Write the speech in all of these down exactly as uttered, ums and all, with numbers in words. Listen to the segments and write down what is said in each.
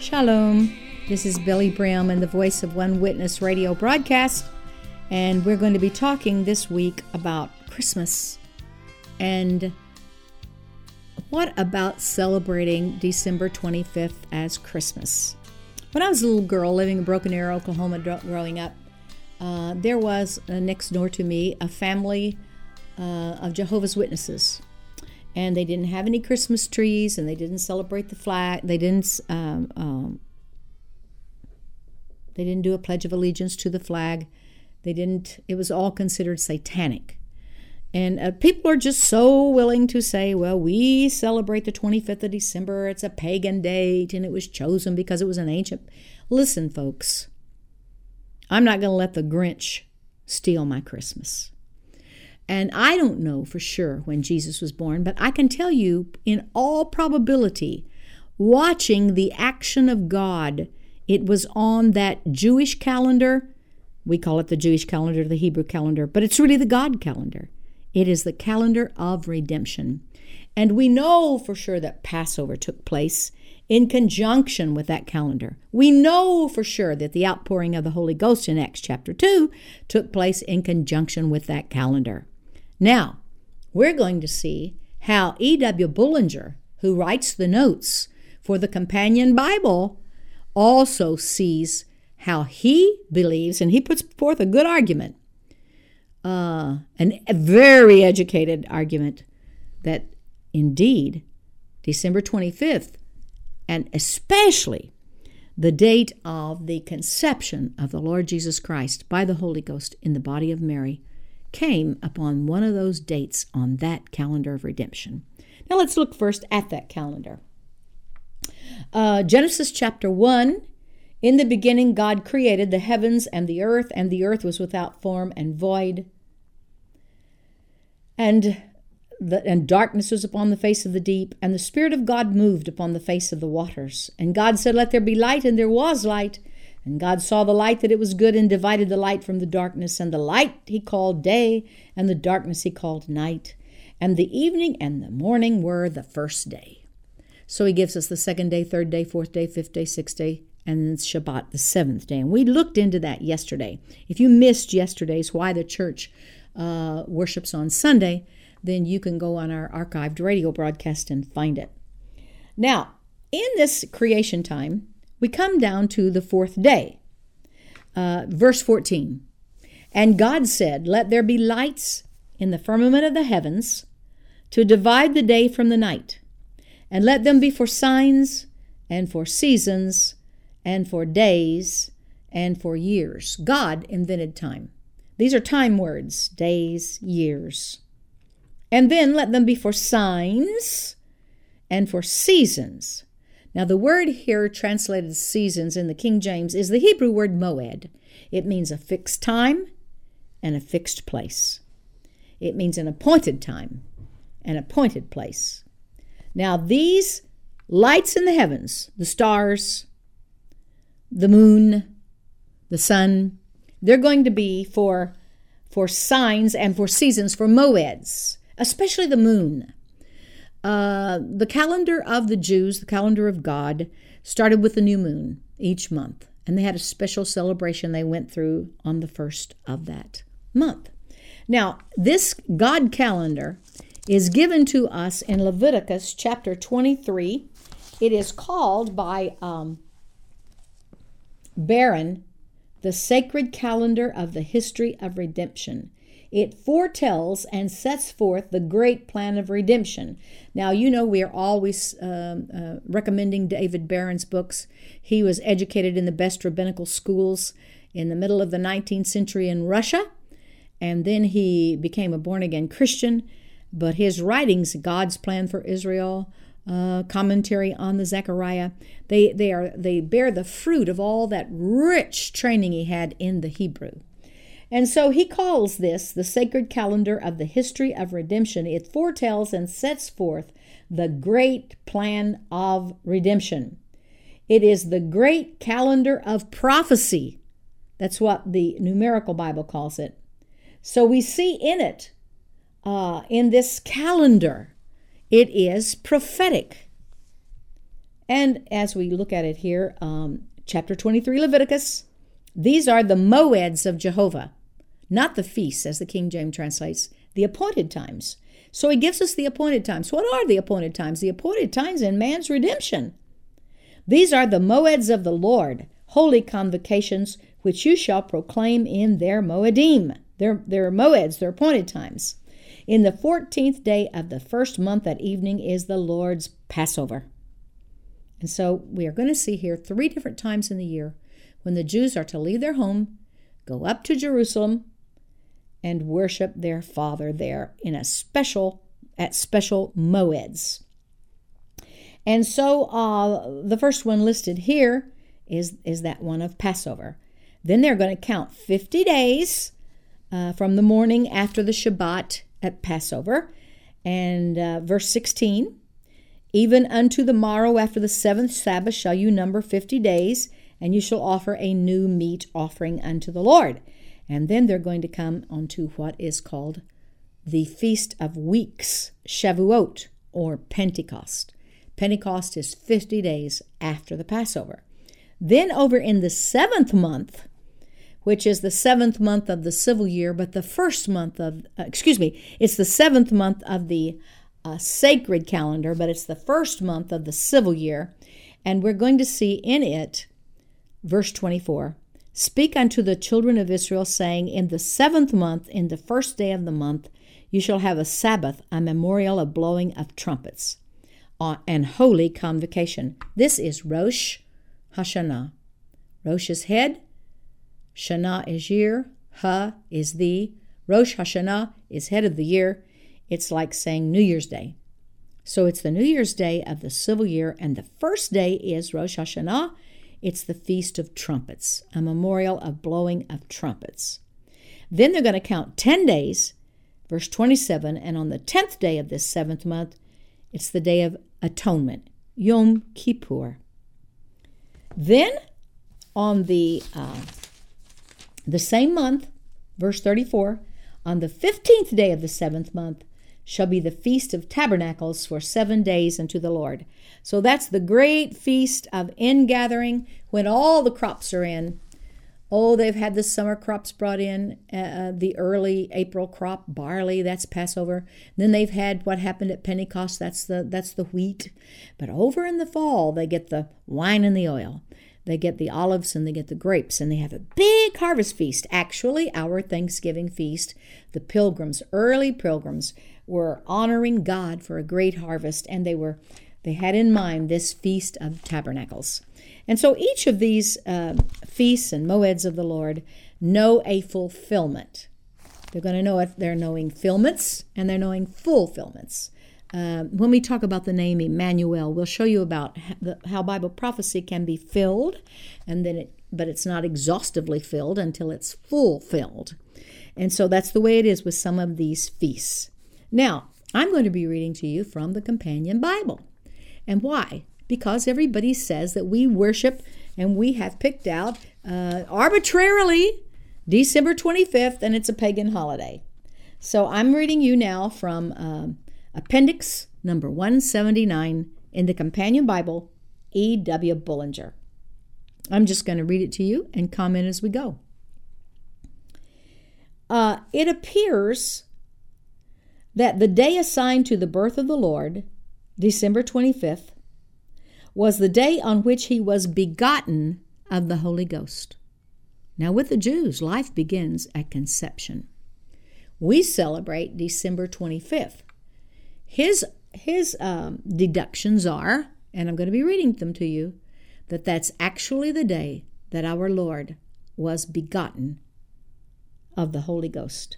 Shalom. This is Billy Brim and the Voice of One Witness radio broadcast, and we're going to be talking this week about Christmas. And what about celebrating December twenty-fifth as Christmas? When I was a little girl living in Broken Arrow, Oklahoma, growing up, uh, there was uh, next door to me a family uh, of Jehovah's Witnesses. And they didn't have any Christmas trees, and they didn't celebrate the flag. They didn't. Um, um, they didn't do a Pledge of Allegiance to the flag. They didn't. It was all considered satanic. And uh, people are just so willing to say, "Well, we celebrate the twenty-fifth of December. It's a pagan date, and it was chosen because it was an ancient." Listen, folks. I'm not going to let the Grinch steal my Christmas. And I don't know for sure when Jesus was born, but I can tell you in all probability, watching the action of God, it was on that Jewish calendar. We call it the Jewish calendar, the Hebrew calendar, but it's really the God calendar. It is the calendar of redemption. And we know for sure that Passover took place in conjunction with that calendar. We know for sure that the outpouring of the Holy Ghost in Acts chapter two took place in conjunction with that calendar. Now, we're going to see how E W Bullinger, who writes the notes for the Companion Bible, also sees how he believes, and he puts forth a good argument, uh, an, a very educated argument, that indeed December twenty-fifth, and especially the date of the conception of the Lord Jesus Christ by the Holy Ghost in the body of Mary, came upon one of those dates on that calendar of redemption. Now let's look first at that calendar. Uh, Genesis chapter one, in the beginning God created the heavens and the earth, and the earth was without form and void. And, the, and darkness was upon the face of the deep, and the Spirit of God moved upon the face of the waters. And God said, "Let there be light," and there was light. And God saw the light that it was good, and divided the light from the darkness. And the light he called day, and the darkness he called night. And the evening and the morning were the first day. So he gives us the second day, third day, fourth day, fifth day, sixth day, and then Shabbat, the seventh day. And we looked into that yesterday. If you missed yesterday's Why the Church uh, Worships on Sunday, then you can go on our archived radio broadcast and find it. Now, in this creation time, we come down to the fourth day, uh, verse fourteen. And God said, "Let there be lights in the firmament of the heavens to divide the day from the night, and let them be for signs and for seasons and for days and for years." God invented time. These are time words, days, years. And then let them be for signs and for seasons. Now, the word here translated seasons in the King James is the Hebrew word moed. It means a fixed time and a fixed place. It means an appointed time, an appointed place. Now, these lights in the heavens, the stars, the moon, the sun, they're going to be for, for signs and for seasons, for moeds, especially the moon. Uh, the calendar of the Jews, the calendar of God, started with the new moon each month. And they had a special celebration they went through on the first of that month. Now, this God calendar is given to us in Leviticus chapter twenty-three. It is called by um, Barron the sacred calendar of the history of redemption. It foretells and sets forth the great plan of redemption. Now, you know, we are always um, uh, recommending David Barron's books. He was educated in the best rabbinical schools in the middle of the nineteenth century in Russia, and then he became a born-again Christian. But his writings, God's Plan for Israel, uh, commentary on the Zechariah, they, they, are, they bear the fruit of all that rich training he had in the Hebrew. And so he calls this the sacred calendar of the history of redemption. It foretells and sets forth the great plan of redemption. It is the great calendar of prophecy. That's what the numerical Bible calls it. So we see in it, uh, in this calendar, it is prophetic. And as we look at it here, um, chapter twenty-three, Leviticus, these are the moeds of Jehovah, not the feasts, as the King James translates, the appointed times. So he gives us the appointed times. What are the appointed times? The appointed times in man's redemption. These are the moeds of the Lord, holy convocations, which you shall proclaim in their moedim, their, their moeds, their appointed times. In the fourteenth day of the first month at evening is the Lord's Passover. And so we are going to see here three different times in the year when the Jews are to leave their home, go up to Jerusalem, and worship their Father there in a special, at special moeds. And so uh, the first one listed here is, is that one of Passover. Then they're going to count fifty days uh, from the morning after the Shabbat at Passover. And uh, verse sixteen, even unto the morrow after the seventh Sabbath shall you number fifty days, and you shall offer a new meat offering unto the Lord. And then they're going to come onto what is called the Feast of Weeks, Shavuot, or Pentecost. Pentecost is fifty days after the Passover. Then over in the seventh month, which is the seventh month of the civil year, but the first month of, uh, excuse me, it's the seventh month of the uh, sacred calendar, but it's the first month of the civil year. And we're going to see in it, verse twenty-four, speak unto the children of Israel, saying, in the seventh month, in the first day of the month, you shall have a Sabbath, a memorial of blowing of trumpets, uh, and holy convocation. This is Rosh Hashanah. Rosh is head, Shana is year, Ha is the. Rosh Hashanah is head of the year. It's like saying New Year's Day. So it's the New Year's Day of the civil year, and the first day is Rosh Hashanah. It's the Feast of Trumpets, a memorial of blowing of trumpets. Then they're going to count ten days, verse twenty-seven, and on the tenth day of this seventh month, it's the Day of Atonement, Yom Kippur. Then on the uh, the same month, verse thirty-four, on the fifteenth day of the seventh month shall be the Feast of Tabernacles for seven days unto the Lord. So that's the great feast of ingathering when all the crops are in. Oh, they've had the summer crops brought in, uh, the early April crop, barley, that's Passover. Then they've had what happened at Pentecost, that's the that's the wheat. But over in the fall, they get the wine and the oil. They get the olives and they get the grapes, and they have a big harvest feast. Actually, our Thanksgiving feast, the pilgrims, early pilgrims, were honoring God for a great harvest, and they were they had in mind this Feast of Tabernacles. And so each of these uh, feasts and moeds of the Lord know a fulfillment. They're going to know it. They're knowing fulfillments, and they're knowing fulfillments. Uh, when we talk about the name Emmanuel, we'll show you about how Bible prophecy can be filled, and then it, but it's not exhaustively filled until it's fulfilled. And so that's the way it is with some of these feasts. Now, I'm going to be reading to you from the Companion Bible. And why? Because everybody says that we worship, and we have picked out uh, arbitrarily December twenty-fifth, and it's a pagan holiday. So I'm reading you now from um, Appendix number one seventy-nine in the Companion Bible, E W Bullinger. I'm just going to read it to you and comment as we go. Uh, it appears that the day assigned to the birth of the Lord, December twenty-fifth, was the day on which he was begotten of the Holy Ghost. Now, with the Jews, life begins at conception. We celebrate December twenty-fifth. His, his um, deductions are, and I'm going to be reading them to you, that that's actually the day that our Lord was begotten of the Holy Ghost.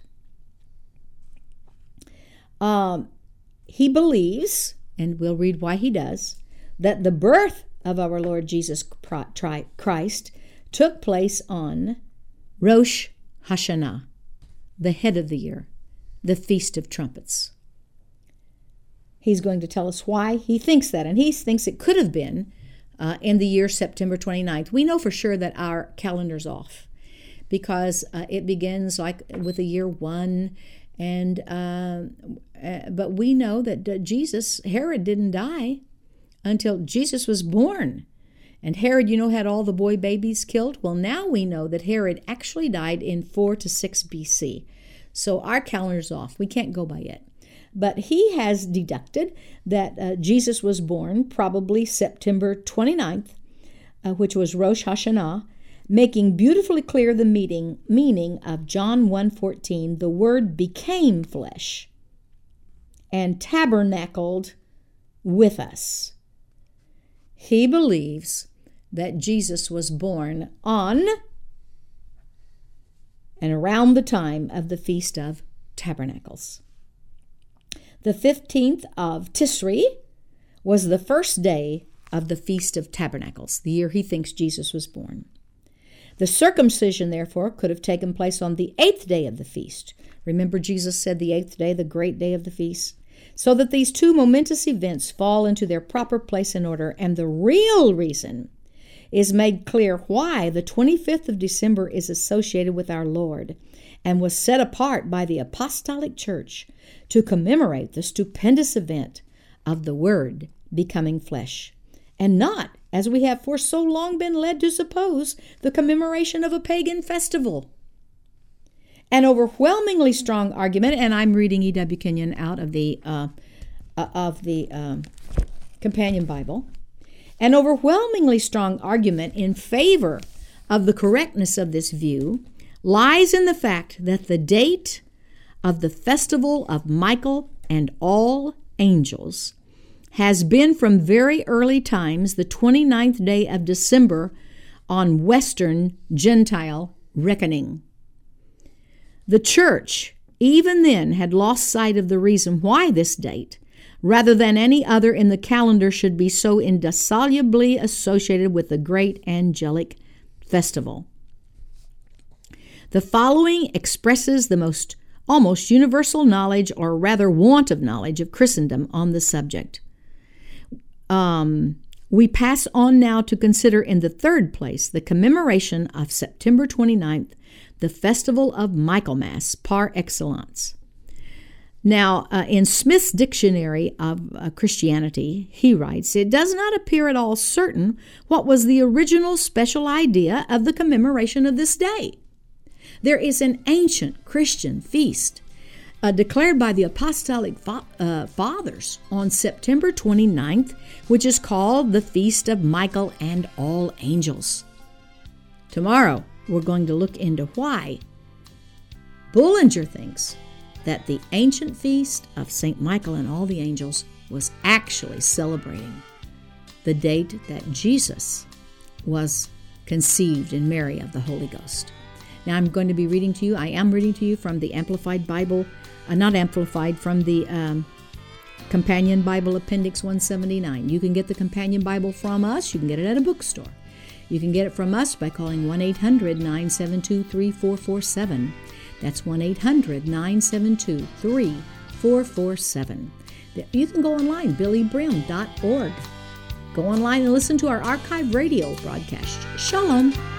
Um, he believes, and we'll read why he does, that the birth of our Lord Jesus Christ took place on Rosh Hashanah, the head of the year, the Feast of Trumpets. He's going to tell us why he thinks that, and he thinks it could have been uh, in the year September twenty-ninth. We know for sure that our calendar's off because uh, it begins like with the year one, and uh, uh, but we know that uh, Jesus, Herod didn't die until Jesus was born. And Herod, you know, had all the boy babies killed. Well, now we know that Herod actually died in four to six B C. So our calendar's off. We can't go by it. But he has deducted that uh, Jesus was born probably September twenty-ninth, uh, which was Rosh Hashanah, making beautifully clear the meaning, meaning of John one fourteen. The Word became flesh and tabernacled with us. He believes that Jesus was born on and around the time of the Feast of Tabernacles. The fifteenth of Tisri was the first day of the Feast of Tabernacles, the year he thinks Jesus was born. The circumcision, therefore, could have taken place on the eighth day of the feast. Remember, Jesus said the eighth day, the great day of the feast? So that these two momentous events fall into their proper place and order, and the real reason is made clear why the twenty-fifth of December is associated with our Lord and was set apart by the Apostolic Church to commemorate the stupendous event of the Word becoming flesh, and not, as we have for so long been led to suppose, the commemoration of a pagan festival. An overwhelmingly strong argument, and I'm reading E W Kenyon out of the uh, uh, of the um, Companion Bible, an overwhelmingly strong argument in favor of the correctness of this view lies in the fact that the date of the festival of Michael and all angels has been from very early times the twenty-ninth day of December on Western Gentile reckoning. The church, even then, had lost sight of the reason why this date, rather than any other in the calendar, should be so indissolubly associated with the great angelic festival. The following expresses the most almost universal knowledge, or rather want of knowledge, of Christendom on the subject. Um, we pass on now to consider in the third place the commemoration of September twenty-ninth, the festival of Michaelmas par excellence. Now, uh, in Smith's Dictionary of uh, Christianity, he writes, it does not appear at all certain what was the original special idea of the commemoration of this day. There is an ancient Christian feast uh, declared by the Apostolic fa- uh, Fathers on September twenty-ninth, which is called the Feast of Michael and all angels. Tomorrow, we're going to look into why Bullinger thinks that the ancient feast of Saint Michael and all the angels was actually celebrating the date that Jesus was conceived in Mary of the Holy Ghost. Now I'm going to be reading to you, I am reading to you from the Amplified Bible, uh, not Amplified, from the um, Companion Bible Appendix one seventy-nine. You can get the Companion Bible from us, you can get it at a bookstore. You can get it from us by calling one eight hundred nine seven two three four four seven. That's one eight hundred nine seven two three four four seven. You can go online, billy brim dot org. Go online and listen to our archive radio broadcast. Shalom.